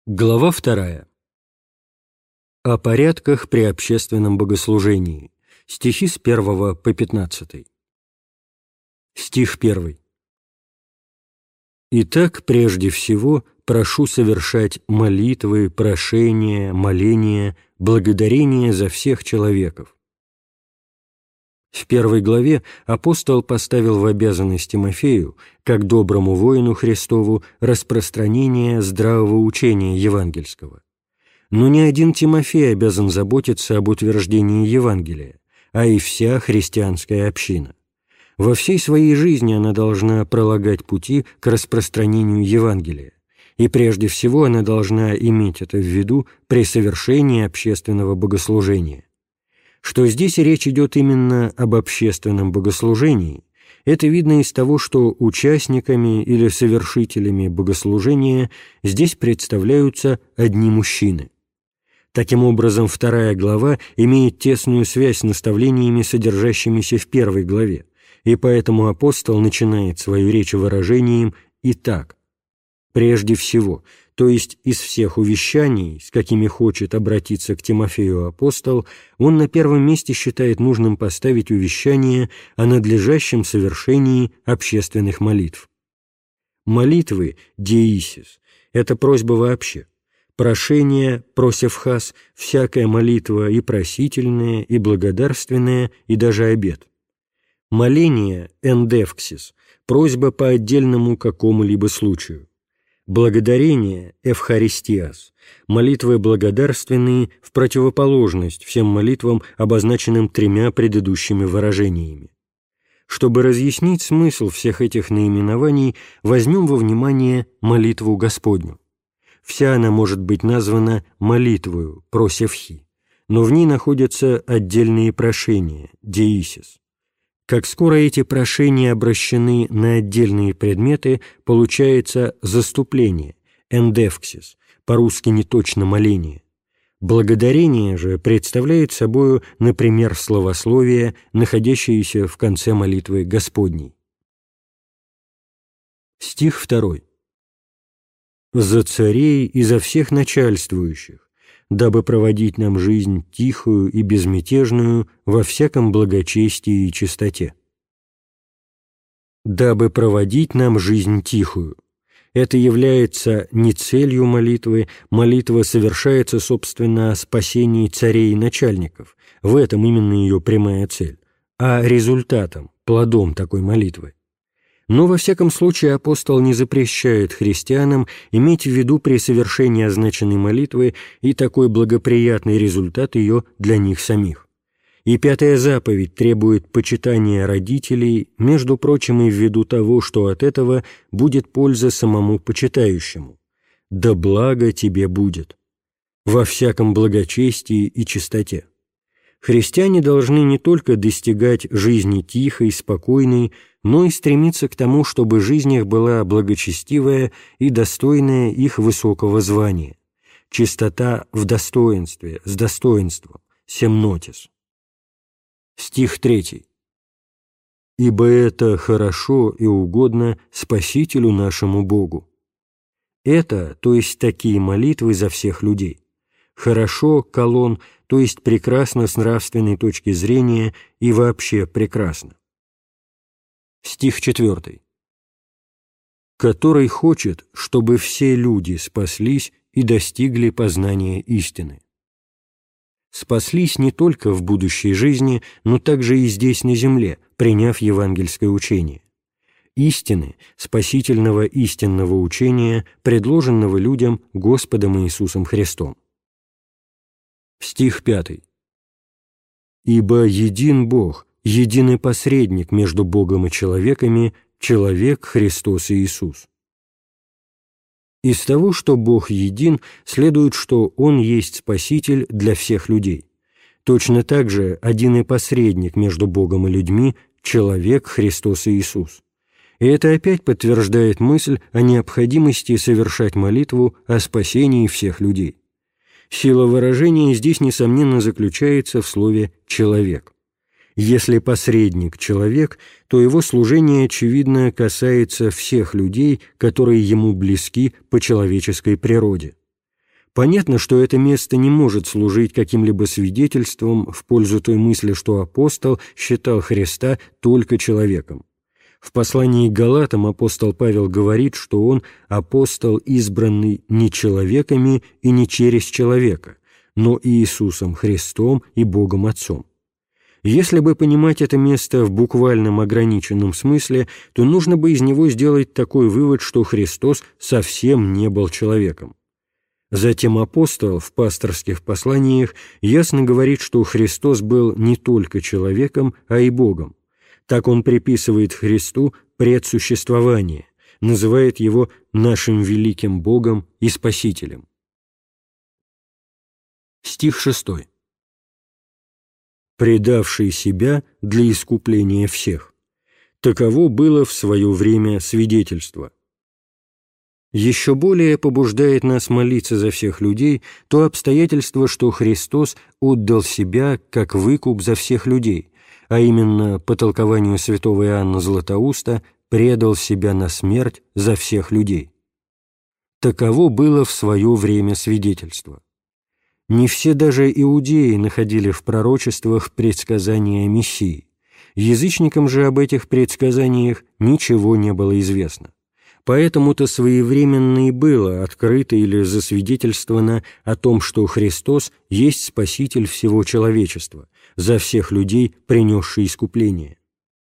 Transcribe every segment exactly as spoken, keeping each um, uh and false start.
Глава вторая. О порядках при общественном богослужении. Стихи с первого по пятнадцатый. Стих первый. «Итак, прежде всего, прошу совершать молитвы, прошения, моления, благодарения за всех человеков». В первой главе апостол поставил в обязанность Тимофею, как доброму воину Христову, распространение здравого учения евангельского. Но не один Тимофей обязан заботиться об утверждении Евангелия, а и вся христианская община. Во всей своей жизни она должна пролагать пути к распространению Евангелия, и прежде всего она должна иметь это в виду при совершении общественного богослужения. Что здесь речь идет именно об общественном богослужении, это видно из того, что участниками или совершителями богослужения здесь представляются одни мужчины. Таким образом, вторая глава имеет тесную связь с наставлениями, содержащимися в первой главе, и поэтому апостол начинает свою речь выражением «итак». Прежде всего, то есть из всех увещаний, с какими хочет обратиться к Тимофею апостол, он на первом месте считает нужным поставить увещание о надлежащем совершении общественных молитв. Молитвы «деисис» — это просьба вообще. Прошение «просевхас» — всякая молитва и просительная, и благодарственная, и даже обет. Моление «эндевксис» — просьба по отдельному какому-либо случаю. Благодарение «эвхаристиас» — молитвы благодарственные в противоположность всем молитвам, обозначенным тремя предыдущими выражениями. Чтобы разъяснить смысл всех этих наименований, возьмем во внимание молитву Господню. Вся она может быть названа молитвою «просевхи», но в ней находятся отдельные прошения «деисис». Как скоро эти прошения обращены на отдельные предметы, получается заступление, эндевксис, по-русски не точно моление. Благодарение же представляет собою, например, словословие, находящееся в конце молитвы Господней. Стих второй. «За царей и за всех начальствующих, дабы проводить нам жизнь тихую и безмятежную во всяком благочестии и чистоте». «Дабы проводить нам жизнь тихую» — это является не целью молитвы, молитва совершается, собственно, о спасении царей и начальников, в этом именно ее прямая цель, а результатом, плодом такой молитвы. Но, во всяком случае, апостол не запрещает христианам иметь в виду при совершении означенной молитвы и такой благоприятный результат ее для них самих. И пятая заповедь требует почитания родителей, между прочим, и ввиду того, что от этого будет польза самому почитающему. «Да благо тебе будет» во всяком благочестии и чистоте. Христиане должны не только достигать жизни тихой, спокойной, но и стремиться к тому, чтобы жизнь их была благочестивая и достойная их высокого звания. Чистота в достоинстве, с достоинством, семнотис. Стих третий. «Ибо это хорошо и угодно Спасителю нашему Богу». Это, то есть такие молитвы за всех людей. Хорошо, колон, то есть прекрасно с нравственной точки зрения и вообще прекрасно. Стих четвертый. «Который хочет, чтобы все люди спаслись и достигли познания истины». Спаслись не только в будущей жизни, но также и здесь на земле, приняв евангельское учение. Истины, спасительного истинного учения, предложенного людям Господом Иисусом Христом. Стих пятый. «Ибо един Бог, единый посредник между Богом и человеками, человек Христос Иисус». Из того, что Бог един, следует, что Он есть Спаситель для всех людей. Точно так же один и посредник между Богом и людьми – человек Христос Иисус. И это опять подтверждает мысль о необходимости совершать молитву о спасении всех людей. Сила выражения здесь, несомненно, заключается в слове «человек». Если посредник – человек, то его служение, очевидно, касается всех людей, которые ему близки по человеческой природе. Понятно, что это место не может служить каким-либо свидетельством в пользу той мысли, что апостол считал Христа только человеком. В послании к Галатам апостол Павел говорит, что он апостол, избранный не человеками и не через человека, но Иисусом Христом и Богом Отцом. Если бы понимать это место в буквальном ограниченном смысле, то нужно бы из него сделать такой вывод, что Христос совсем не был человеком. Затем апостол в пасторских посланиях ясно говорит, что Христос был не только человеком, а и Богом. Так он приписывает Христу предсуществование, называет его нашим великим Богом и Спасителем. Стих шестой. «Предавший себя для искупления всех. Таково было в свое время свидетельство». Еще более побуждает нас молиться за всех людей то обстоятельство, что Христос отдал себя как выкуп за всех людей, а именно, по толкованию святого Иоанна Златоуста, предал себя на смерть за всех людей. Таково было в свое время свидетельство. Не все даже иудеи находили в пророчествах предсказания о Мессии. Язычникам же об этих предсказаниях ничего не было известно. Поэтому-то своевременно и было открыто или засвидетельствовано о том, что Христос есть Спаситель всего человечества, за всех людей, принесший искупление.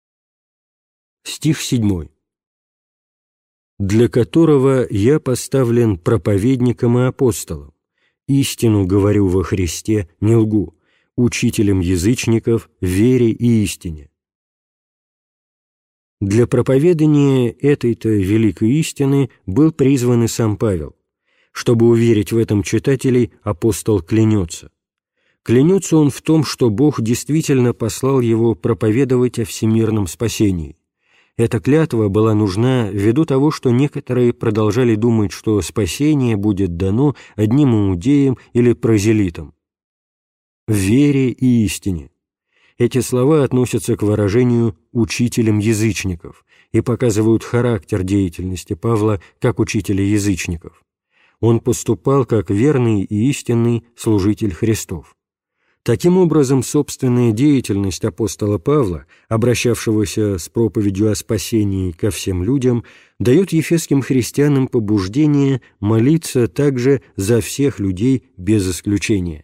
Стих седьмой. «Для которого я поставлен проповедником и апостолом, истину говорю во Христе, не лгу, учителем язычников, вере и истине». Для проповедания этой-то великой истины был призван и сам Павел. Чтобы уверить в этом читателей, апостол клянется. Клянется он в том, что Бог действительно послал его проповедовать о всемирном спасении. Эта клятва была нужна ввиду того, что некоторые продолжали думать, что спасение будет дано одним иудеям или прозелитам. В вере и истине. Эти слова относятся к выражению «учителем язычников» и показывают характер деятельности Павла как учителя язычников. Он поступал как верный и истинный служитель Христов. Таким образом, собственная деятельность апостола Павла, обращавшегося с проповедью о спасении ко всем людям, дает ефесским христианам побуждение молиться также за всех людей без исключения.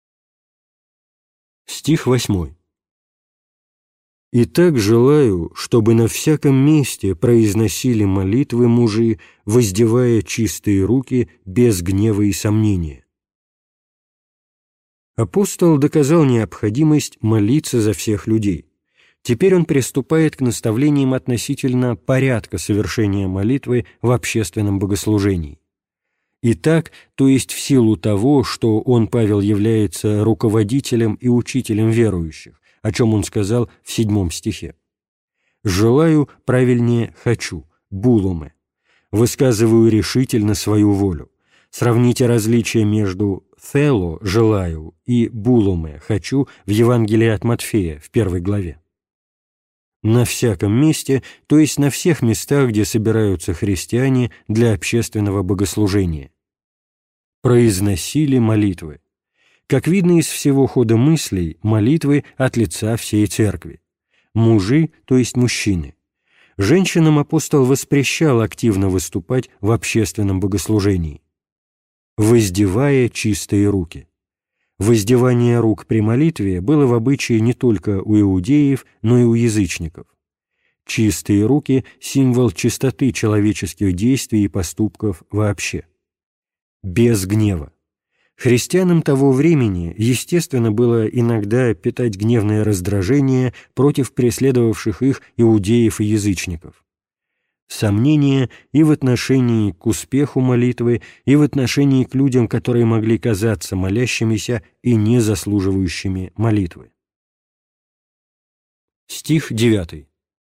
Стих восьмой. «Итак желаю, чтобы на всяком месте произносили молитвы мужи, воздевая чистые руки без гнева и сомнения». Апостол доказал необходимость молиться за всех людей. Теперь он приступает к наставлениям относительно порядка совершения молитвы в общественном богослужении. Итак, то есть в силу того, что он, Павел, является руководителем и учителем верующих, о чем он сказал в седьмом стихе. «Желаю, правильнее хочу, булуме, высказываю решительно свою волю. Сравните различия между «θέλω» – «желаю» и «булуме» – «хочу» в Евангелии от Матфея в первой главе. На всяком месте, то есть на всех местах, где собираются христиане для общественного богослужения. Произносили молитвы. Как видно из всего хода мыслей, молитвы от лица всей церкви. Мужи, то есть мужчины. Женщинам апостол воспрещал активно выступать в общественном богослужении. Воздевая чистые руки. Воздевание рук при молитве было в обычае не только у иудеев, но и у язычников. Чистые руки – символ чистоты человеческих действий и поступков вообще. Без гнева. Христианам того времени, естественно, было иногда питать гневное раздражение против преследовавших их иудеев и язычников. Сомнения и в отношении к успеху молитвы, и в отношении к людям, которые могли казаться молящимися и не заслуживающими молитвы. Стих девятый.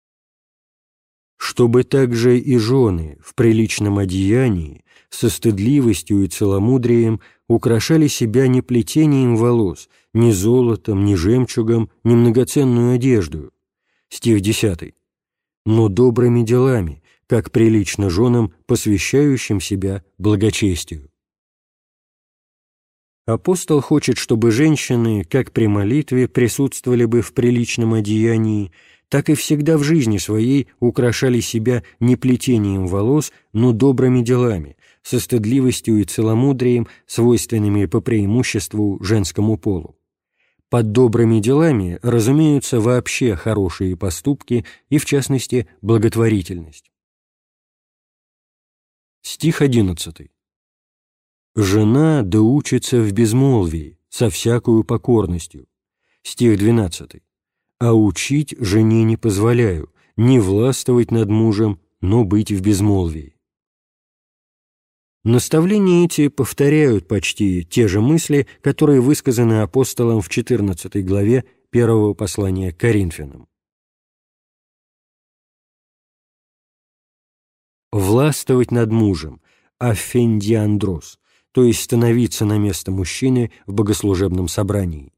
«Чтобы также и жены в приличном одеянии, со стыдливостью и целомудрием украшали себя не плетением волос, ни золотом, ни жемчугом, ни многоценную одеждою». Стих десятый. «Но добрыми делами, как прилично женам, посвящающим себя благочестию». Апостол хочет, чтобы женщины, как при молитве, присутствовали бы в приличном одеянии, так и всегда в жизни своей украшали себя не плетением волос, но добрыми делами, со стыдливостью и целомудрием, свойственными по преимуществу женскому полу. Под добрыми делами разумеются вообще хорошие поступки и, в частности, благотворительность. Стих одиннадцатый. «Жена да учится в безмолвии, со всякою покорностью». Стих двенадцатый. «А учить жене не позволяю, не властвовать над мужем, но быть в безмолвии». Наставления эти повторяют почти те же мысли, которые высказаны апостолом в четырнадцатой главе первого послания к Коринфянам. Властвовать над мужем, аффендиандрос, то есть становиться на место мужчины в богослужебном собрании.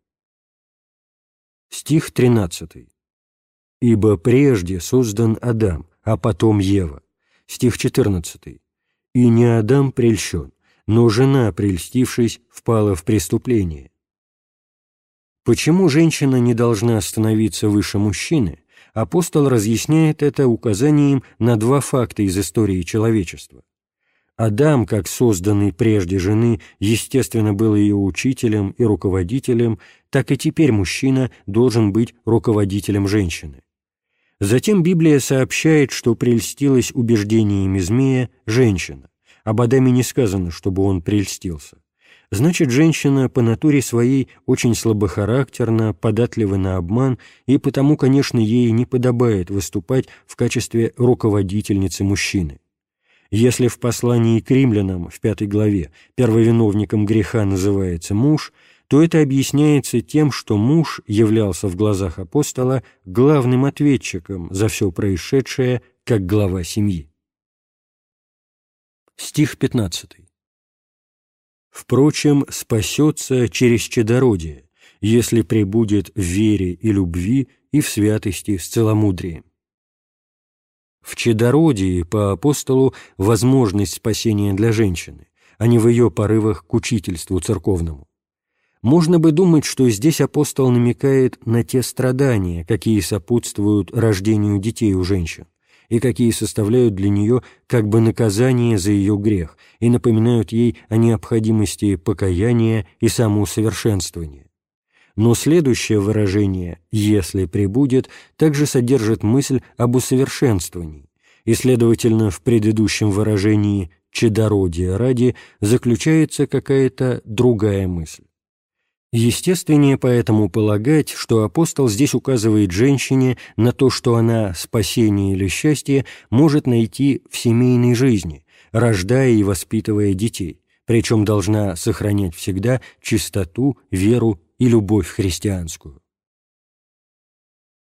Стих тринадцатый. «Ибо прежде создан Адам, а потом Ева». Стих четырнадцатый. «И не Адам прельщен, но жена, прельстившись, впала в преступление». Почему женщина не должна становиться выше мужчины, апостол разъясняет это указанием на два факта из истории человечества. Адам, как созданный прежде жены, естественно, был ее учителем и руководителем, так и теперь мужчина должен быть руководителем женщины. Затем Библия сообщает, что прельстилась убеждениями змея женщина. Об Адаме не сказано, чтобы он прельстился. Значит, женщина по натуре своей очень слабохарактерна, податлива на обман, и потому, конечно, ей не подобает выступать в качестве руководительницы мужчины. Если в послании к римлянам в пятой главе первовиновником греха называется муж, то это объясняется тем, что муж являлся в глазах апостола главным ответчиком за все происшедшее, как глава семьи. Стих пятнадцатый. «Впрочем, спасется через чадородие, если пребудет в вере и любви и в святости с целомудрием». В чадородии по апостолу возможность спасения для женщины, а не в ее порывах к учительству церковному. Можно бы думать, что здесь апостол намекает на те страдания, какие сопутствуют рождению детей у женщин, и какие составляют для нее как бы наказание за ее грех и напоминают ей о необходимости покаяния и самоусовершенствования. Но следующее выражение «если пребудет» также содержит мысль об усовершенствовании, и, следовательно, в предыдущем выражении «чадородия ради» заключается какая-то другая мысль. Естественнее поэтому полагать, что апостол здесь указывает женщине на то, что она спасение или счастье может найти в семейной жизни, рождая и воспитывая детей, причем должна сохранять всегда чистоту, веру и любовь христианскую.